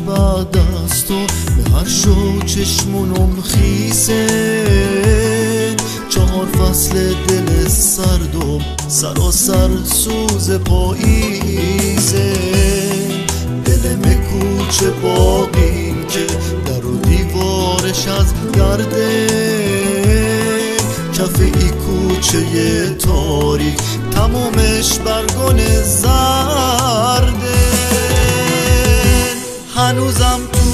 بعد از تو به هر شو چشمونم خیسه 4 فصل دل سردم سراسر سوز پاییزه دل کوچه باقیم که در و دیوارش از گرده کف ای کوچه تاریک تمومش برگون زرده هنوزم تو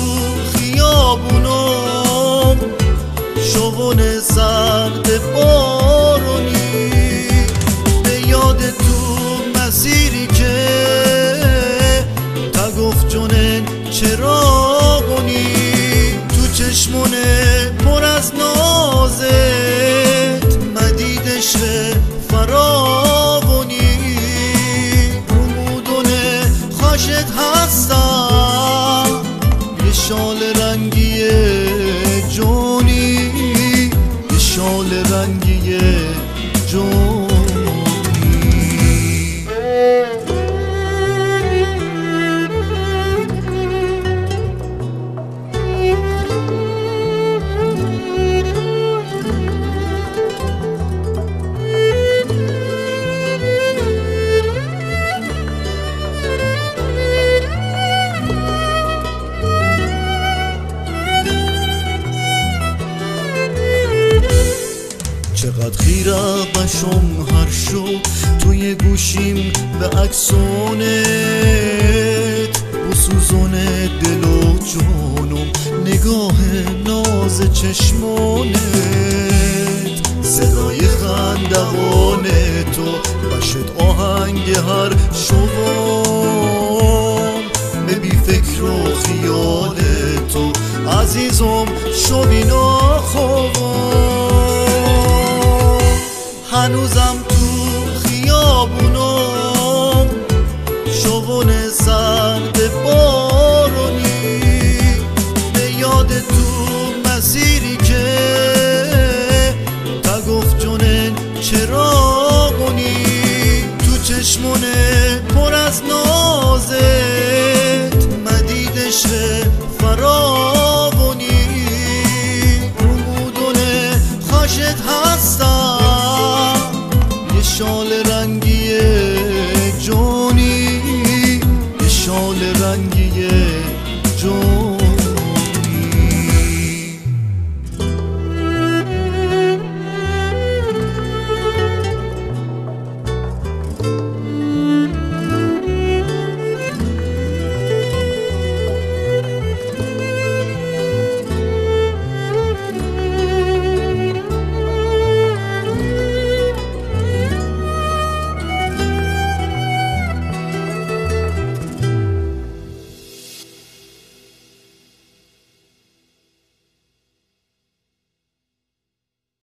خیابونم شوون سرد بارونی به یاد تو مسیری که تا گفت جونن چراغونی تو چشمونه پر از نازت مدیدش فراغونی رمودونه خوشت هستم یه شال رنگی جونی یه شال رنگی جونی چقدر خیره بشم هر شو توی گوشیم به عکسونت بسوزونه دل و جونم نگاه ناز چشمونت صدای خندقان تو بشت آهنگ هر شوام به بی فکر و خیال تو عزیزم شوی ناخوام هنوزم تو خیابونم شوون سرد بارونی به یاد تو مسیری که تا گفت جونن چراغونی تو چشمونه پر از نازت مدیدش فراغونی رمودونه خوشت هستم یه شال رنگی جونی یه شال رنگی